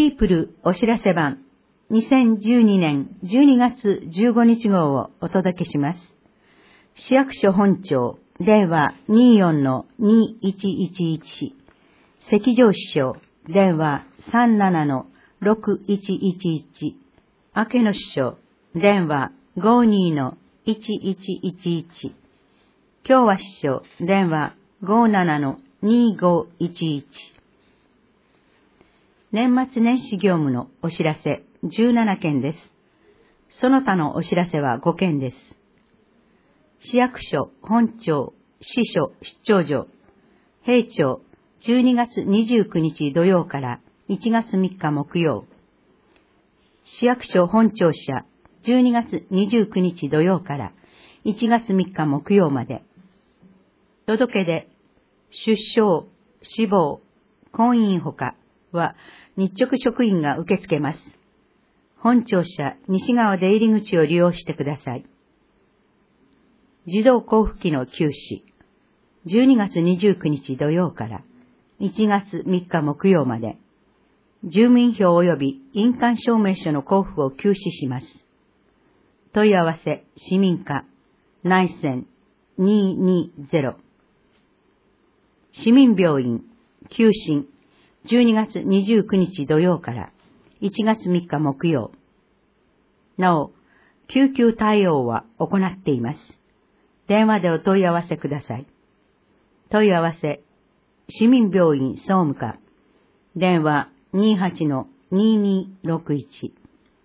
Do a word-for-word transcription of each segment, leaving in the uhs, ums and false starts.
ピープルお知らせ版にせんじゅうにねんじゅうにがつじゅうごにち号をお届けします。市役所本庁電話 にじゅうよんのにせんひゃくじゅういち、赤城支所電話 さんじゅうななのろくせんひゃくじゅういち、明野支所電話 ごじゅうにのせんひゃくじゅういち、共和支所電話 ごじゅうななのにせんごひゃくじゅういち。年末年始業務のお知らせじゅうななけんです。その他のお知らせはごけんです。市役所、本庁、支所、出張所、平町、じゅうにがつにじゅうくにち土曜からいちがつみっか木曜。市役所本庁舎、じゅうにがつにじゅうくにち土曜からいちがつみっか木曜まで。届け出、出生、死亡、婚姻ほかは日直職員が受け付けます。本庁舎西側出入り口を利用してください。児童交付金の休止、じゅうにがつにじゅうくにち土曜からいちがつみっか木曜まで、住民票及び印鑑証明書の交付を休止します。問い合わせ、市民課、内線にひゃくにじゅう。市民病院、休診、じゅうにがつにじゅうくにち土曜からいちがつみっか木曜。なお、救急対応は行っています。電話でお問い合わせください。問い合わせ、市民病院総務課、電話 にじゅうはちのににろくいち。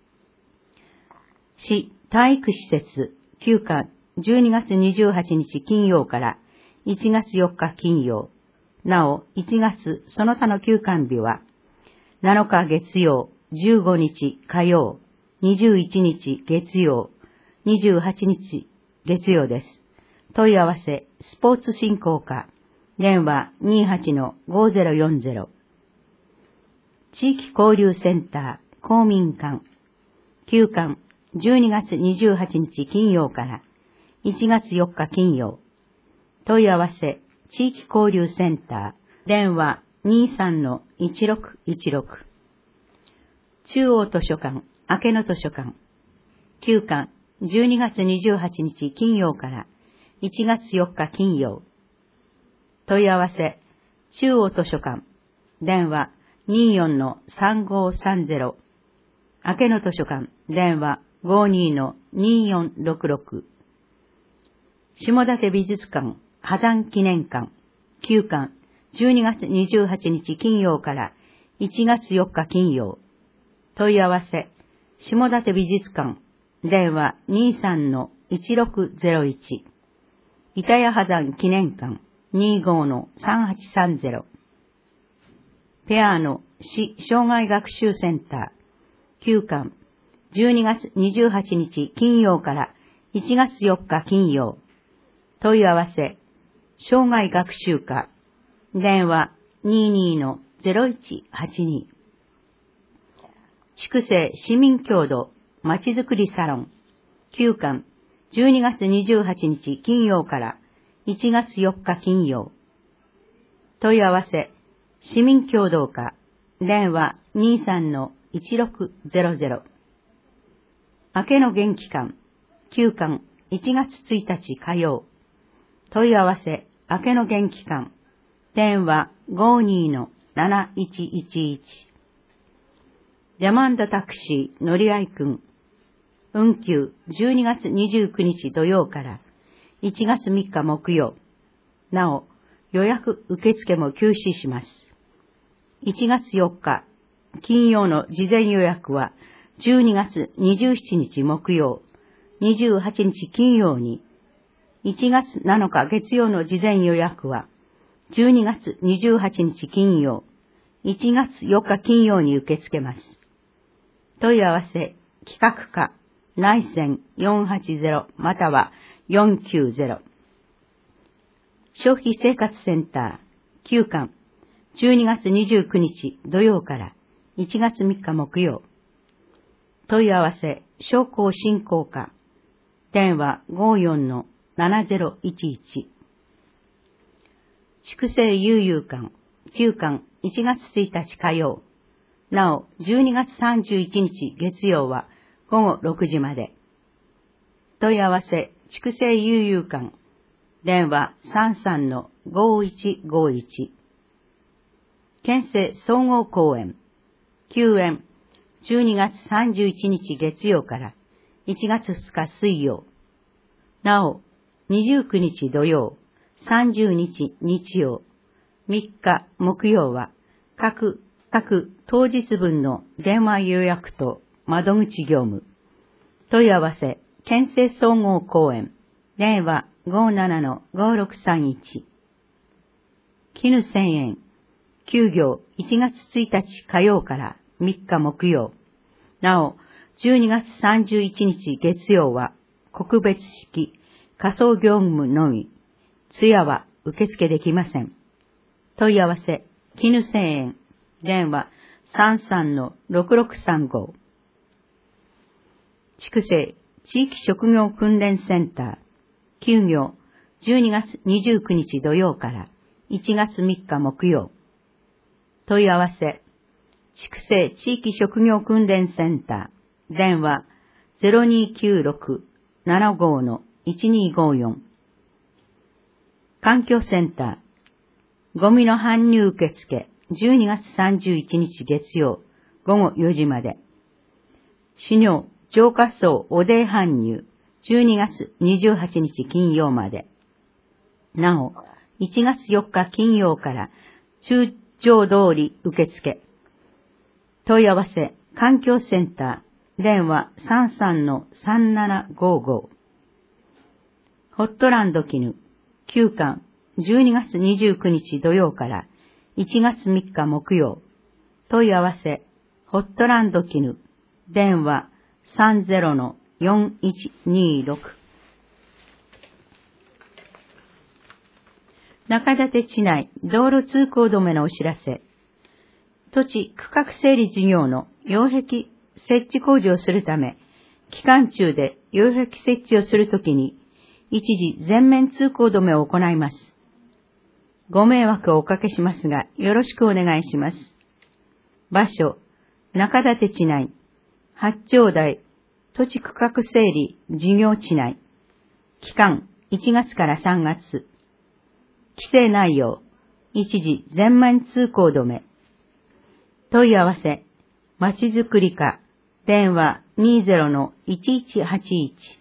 市体育施設、休館、じゅうにがつにじゅうはちにち金曜からいちがつよっか金曜。なお、いちがつその他の休館日は、なのか月曜、じゅうごにち火曜、にじゅういちにち月曜、にじゅうはちにち月曜です。問い合わせ、スポーツ振興課、電話 にじゅうはちのごぜろよんぜろ。地域交流センター、公民館、休館、じゅうにがつにじゅうはちにち金曜からいちがつよっか金曜。問い合わせ、地域交流センター、電話 にじゅうさんのいちろくいちろく。中央図書館、明野図書館、休館、じゅうにがつにじゅうはちにち金曜からいちがつよっか金曜。問い合わせ、中央図書館、電話 にじゅうよんのさんごさんぜろ。明野図書館、電話 ごじゅうにのによんろくろく。下館美術館、波山記念館、休館、じゅうにがつにじゅうはちにち金曜からいちがつよっか金曜。問い合わせ、下館美術館、電話 にじゅうさんのいちろくぜろいち。板谷波山記念館、にじゅうごのさんはちさんぜろ。ペアの市障害学習センター、休館、じゅうにがつにじゅうはちにち金曜からいちがつよっか金曜。問い合わせ、障害学習課、電話 にじゅうにのぜろいちはちに。筑西市民協同まちづくりサロン、休館、じゅうにがつにじゅうはちにち金曜からいちがつよっか金曜。問い合わせ、市民協同課、電話 にじゅうさんのいちろくぜろぜろ。明野元気館、休館、いちがつついたち火曜。問い合わせ、明野元気館、電話 ごじゅうにのなないちいちいち。ジャマンドタクシー乗り合いくん、運休じゅうにがつにじゅうくにち土曜からいちがつみっか木曜。なお、予約受付も休止します。いちがつよっか金曜の事前予約はじゅうにがつにじゅうしちにち木曜、にじゅうはちにち金曜に、いちがつなのか月曜の事前予約はじゅうにがつにじゅうはちにち金曜、いちがつよっか金曜に受け付けます。問い合わせ、企画課、内線よんはちぜろまたはよんきゅうぜろ。消費生活センター、休館、じゅうにがつにじゅうくにち土曜からいちがつみっか木曜。問い合わせ、商工振興課、電話 ごじゅうよんのななぜろいちいち。筑西悠々館、休館いちがつついたち火曜。 なお、じゅうにがつさんじゅういちにち月曜はごごろくじまで。問い合わせ、筑西悠々館。電話 さんさんのごいちごいち。県政総合公園。休園。じゅうにがつさんじゅういちにち月曜からいちがつふつか水曜。なお、にじゅうくにち土曜、さんじゅうにち日曜、みっか木曜は各、各当日分の電話予約と窓口業務。問い合わせ、県政総合公園。電話 ごーななのごろくさんいち。絹せんえん。休業いちがつついたち火曜からみっか木曜。なお、じゅうにがつさんじゅういちにち月曜は告別式、仮装業務のみ。通夜は受付できません。問い合わせ、絹せんえん。電話 さんさんのろくろくさんご。筑西地域職業訓練センター。休業じゅうにがつにじゅうくにち土曜からいちがつみっか木曜。問い合わせ、筑西地域職業訓練センター。電話 ゼロにきゅうろく ななご のいちにごよん。環境センター。ゴミの搬入受付じゅうにがつさんじゅういちにち月曜ごごよじまで。飼料浄化槽汚泥搬入じゅうにがつにじゅうはちにち金曜まで。なお、いちがつよっか金曜から通常通り受付。問い合わせ、環境センター、電話 さんさんのさんななごご。ホットランド絹、休館、じゅうにがつにじゅうくにち土曜からいちがつみっか木曜。問い合わせ、ホットランド絹、電話 さんぜろのよんいちにろく。中館地内道路通行止めのお知らせ。土地区画整理事業の擁壁設置工事をするため、期間中で擁壁設置をするときに、一時全面通行止めを行います。ご迷惑をおかけしますが、よろしくお願いします。場所、中館地内、八丁台、土地区画整理事業地内。期間、いちがつからさんがつ。規制内容、一時全面通行止め。問い合わせ、まちづくり課、電話 にぜろのいちいちはちいち。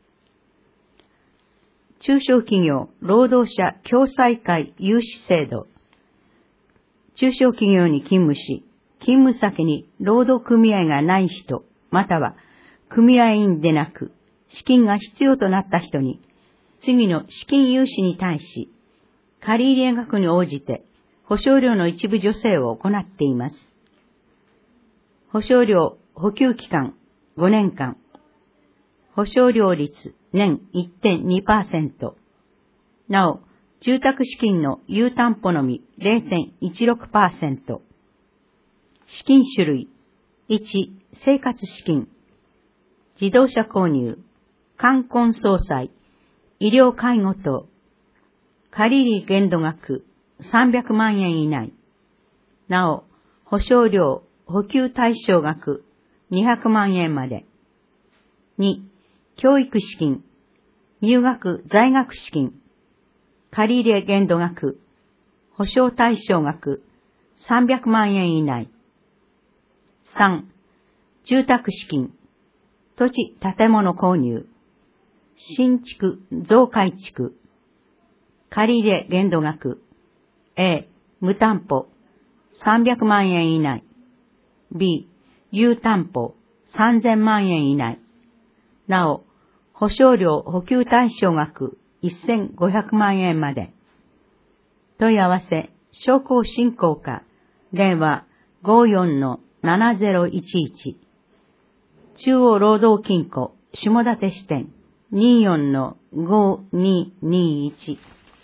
中小企業労働者共済会融資制度。中小企業に勤務し、勤務先に労働組合がない人、または組合員でなく、資金が必要となった人に、次の資金融資に対し、借入額に応じて、保証料の一部助成を行っています。保証料補給期間ごねんかん。保証料率年 いってんにパーセント。なお、住宅資金の有担保のみ れいてんいちろくパーセント。資金種類いち、生活資金。自動車購入、冠婚葬祭、医療介護等。借入限度額さんびゃくまんえん以内。なお、保証料補給対象額にひゃくまんえんまで。に、教育資金、入学在学資金、借入限度額、保証対象額さんびゃくまんえん以内。さん、住宅資金、土地建物購入、新築増改築、借入限度額、A、無担保、さんびゃくまんえん以内。B、有担保、さんぜんまんえん以内。なお、保証料補給対象額せんごひゃくまんえんまで。問い合わせ、商工振興課、電話 ごーよんのななぜろいちいち。中央労働金庫、下館支店、にじゅうよんのごににいち。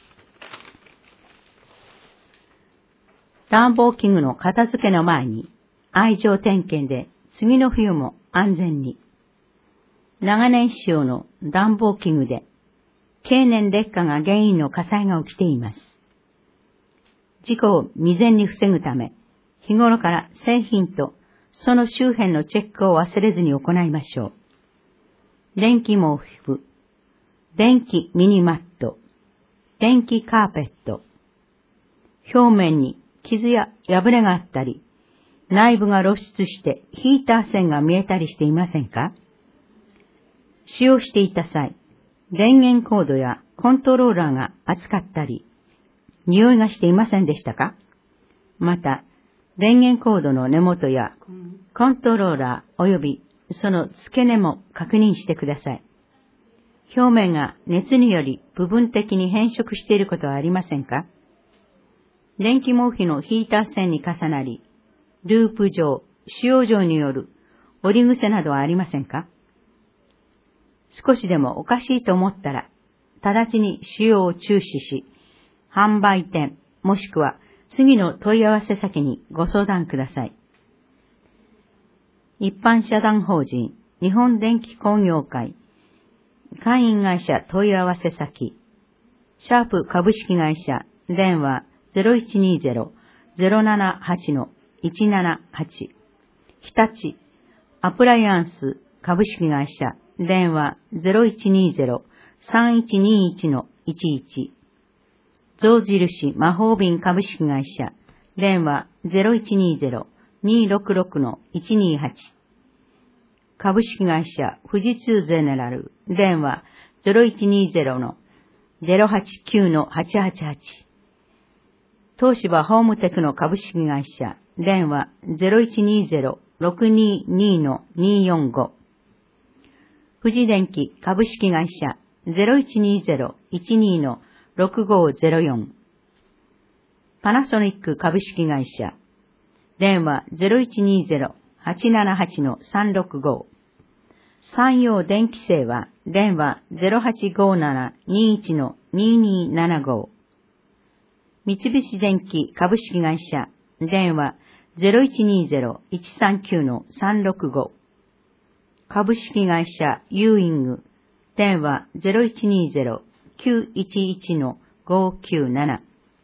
暖房器具の片付けの前に、愛情点検で次の冬も安全に。長年使用の暖房器具で、経年劣化が原因の火災が起きています。事故を未然に防ぐため、 日頃から製品とその周辺のチェックを忘れずに行いましょう。電気毛布、電気ミニマット、電気カーペット、表面に傷や破れがあったり、内部が露出してヒーター線が見えたりしていませんか？使用していた際、電源コードやコントローラーが熱かったり、匂いがしていませんでしたか？また、電源コードの根元やコントローラー及びその付け根も確認してください。表面が熱により部分的に変色していることはありませんか？電気毛布のヒーター線に重なり、ループ状、使用上による折り癖などはありませんか？少しでもおかしいと思ったら、直ちに使用を中止し、販売店もしくは次の問い合わせ先にご相談ください。一般社団法人日本電気工業会会員会社問い合わせ先、シャープ株式会社電話 ゼロいちにゼロ ゼロななはち いちななはち、日立アプライアンス株式会社電話 ゼロいちにゼロ さんいちにいち いちいち、象印魔法瓶株式会社電話 ゼロいちにゼロ にろくろく いちにはち、株式会社富士通ゼネラル電話 ゼロいちにゼロ ゼロはちきゅう はちはちはち、東芝ホームテクノ株式会社電話 ゼロいちにゼロ ろくにに によんご、富士電機株式会社 ゼロいちにゼロ いちに ろくごゼロよん、パナソニック株式会社電話 ゼロいちにゼロ はちななはち さんろくご、山陽電気製は電話 ゼロはちごなな にいち ににななご、三菱電機株式会社電話 ゼロいちにゼロ いちさんきゅう さんろくご、株式会社ユーイング電話 ゼロいちにゼロ きゅういちいち ごきゅうなな、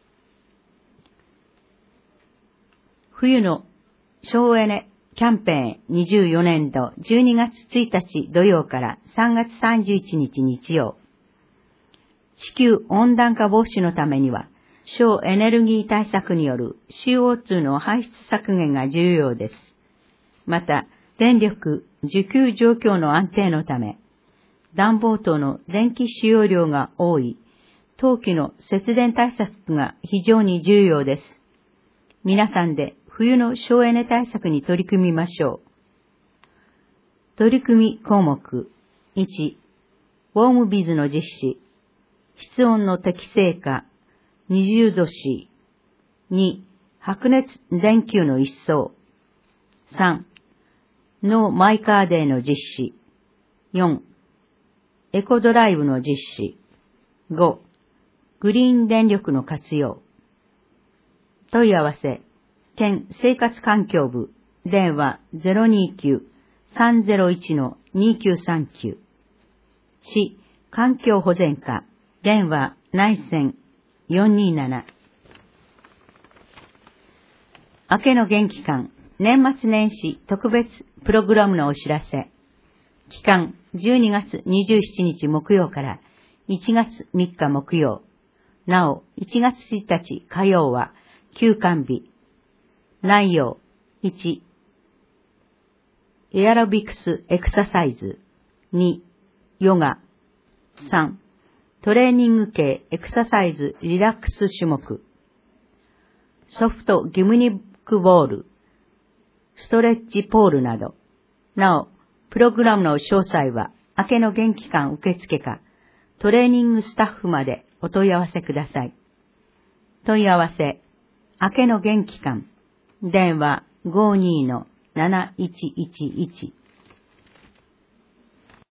冬の省エネキャンペーンにじゅうよねんどじゅうにがつついたち土曜からさんがつさんじゅういちにち日曜。地球温暖化防止のためには、省エネルギー対策による シーオーツー の排出削減が重要です。また、電力需給状況の安定のため、暖房等の電気使用量が多い冬季の節電対策が非常に重要です。皆さんで冬の省エネ対策に取り組みましょう。取り組み項目いち、ウォームビズの実施、室温の適正化、にじゅうど C、に、白熱電球の一掃、さん、ノーマイカーデーの実施、よん、エコドライブの実施、ご、グリーン電力の活用。問い合わせ、県生活環境部、電話 ゼロにきゅう さんゼロいち にきゅうさんきゅう。市環境保全課、電話内線よんにーなな。明けの元気館、年末年始特別プログラムのお知らせ。期間じゅうにがつにじゅうしちにち木曜からいちがつみっか木曜。なお、いちがつついたち火曜は休館日。内容いち、エアロビクスエクササイズ。に、ヨガ。さん、トレーニング系エクササイズリラックス種目。ソフトギムニックボール、ストレッチポールなど。なお、プログラムの詳細は明けの元気館受付かトレーニングスタッフまでお問い合わせください。問い合わせ、明けの元気館、電話 ごーにーのなないちいちいち。